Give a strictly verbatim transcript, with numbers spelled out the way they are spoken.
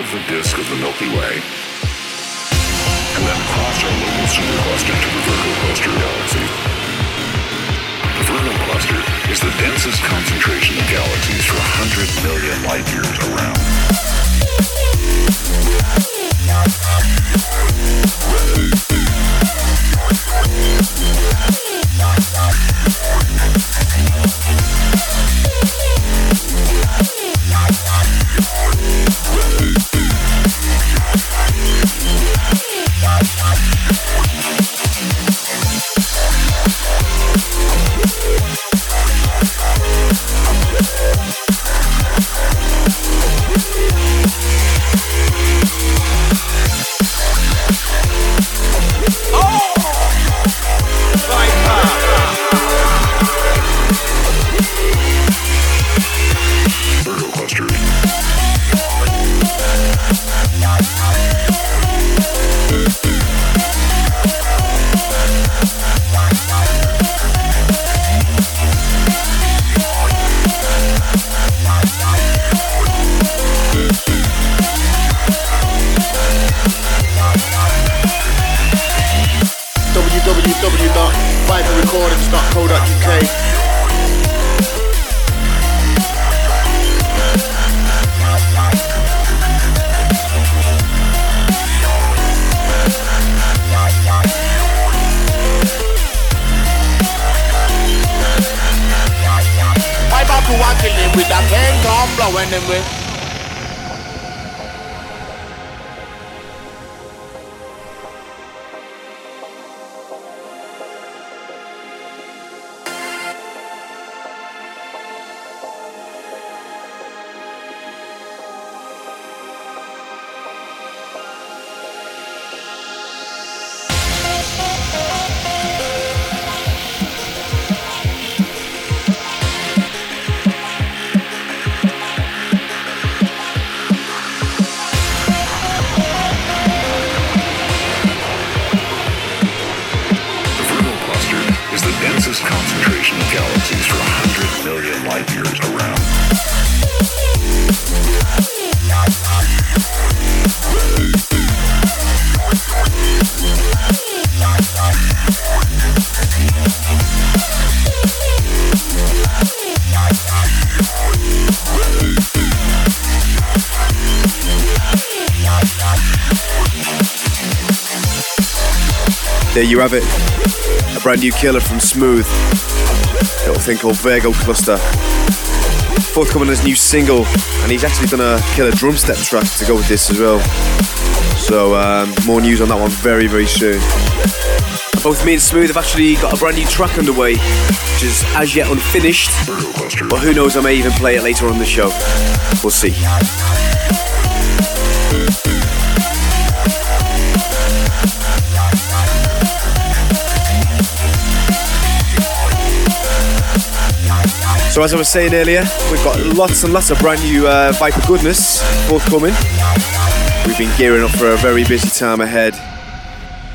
of the disk of the Milky Way, and then across our local supercluster to the Virgo Cluster galaxy. The Virgo Cluster is the densest concentration of galaxies for one hundred million light years around. w w w dot viper recordings dot co dot u k. I about to walk in with that hand come blowing them with. Concentration of galaxies for one hundred million light years around. There you have it. A brand new killer from Smooth. A little thing called Virgo Cluster. Forthcoming as new single, and he's actually done a killer drum step track to go with this as well. So um, more news on that one very, very soon. Both me and Smooth have actually got a brand new track underway, which is as yet unfinished. But who knows, I may even play it later on in the show. We'll see. So as I was saying earlier, we've got lots and lots of brand new uh, Viper goodness forthcoming. We've been gearing up for a very busy time ahead.